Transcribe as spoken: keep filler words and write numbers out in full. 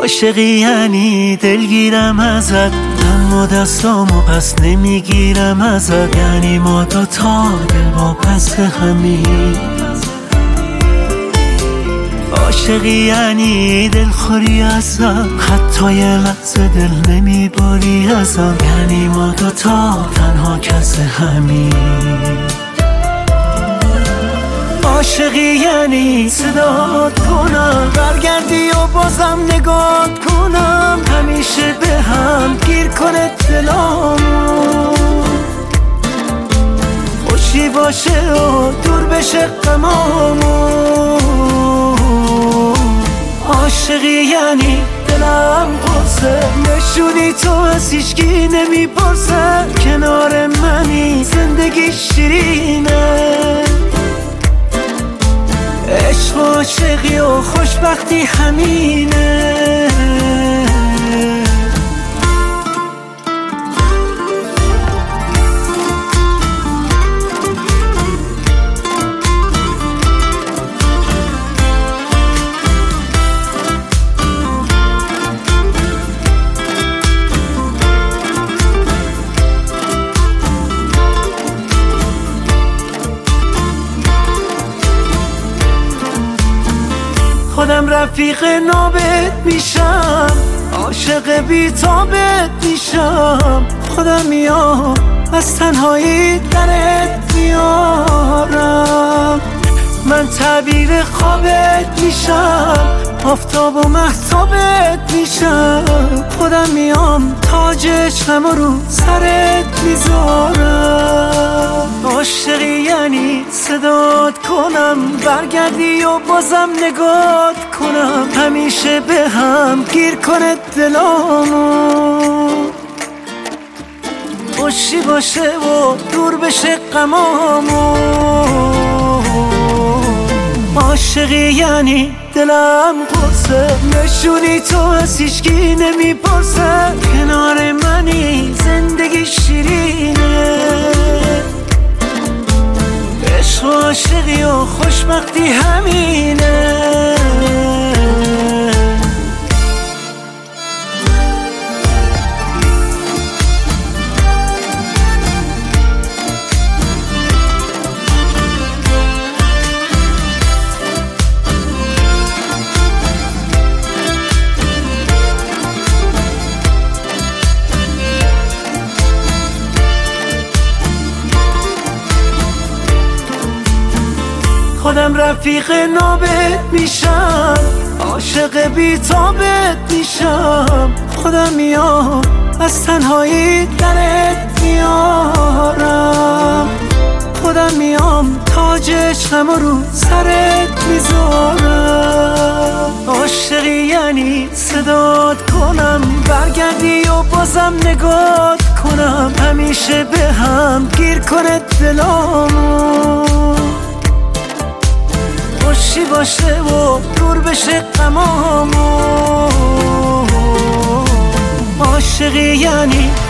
عاشقی یعنی دلگیرم ازت، اما دستامو پس نمیگیرم ازت. یعنی ما دوتا دل با پس همین. عاشقی یعنی دلخوری ازم، حتی یه لحظه دل نمیباری ازم. یعنی ما دوتا تنها کس همین. عاشقی یعنی صدات کنم برگردی و بازم نگات کنم، همیشه به هم گیر کنه دلامو، خوشی باشه و دور بشه غمامو. عاشقی یعنی دلم قرصه، نشونی تو از هیچکی نمیپرسه، کنار منی زندگی شیرینه. عشق و عاشقی و خوشبختی همینه. خودم رفیق نابت میشم، عاشق بی‌تابت میشم. خودم میام از تنهایی درت میارم، من تعبیر خوابت میشم، آفتاب و مهتابت میشم. خودم میام تاج عشقم رو سرت میذارم. عاشقی یعنی صدات کنم برگردی و بازم نگات کنم، همیشه به هم گیر کنه دلامو، خوشی باشه و دور بشه غمامو. عاشقی یعنی دلم قرصه، نشونی تو از هیچکی نمیپرسه، کنار منی زندگی شیرینه. عشق و عاشقی و خوشبختی همینه. خودم رفیق نابت میشم، عاشق بی‌تابت میشم. خودم میام از تنهایی درت میارم، خودم میام تاج عشقم رو سرت میذارم. عاشقی یعنی صدات کنم برگردی و بازم نگات کنم، همیشه به هم گیر کنه دلامو، خوشی باشه و دور بشه غمامو. عاشقی یعنی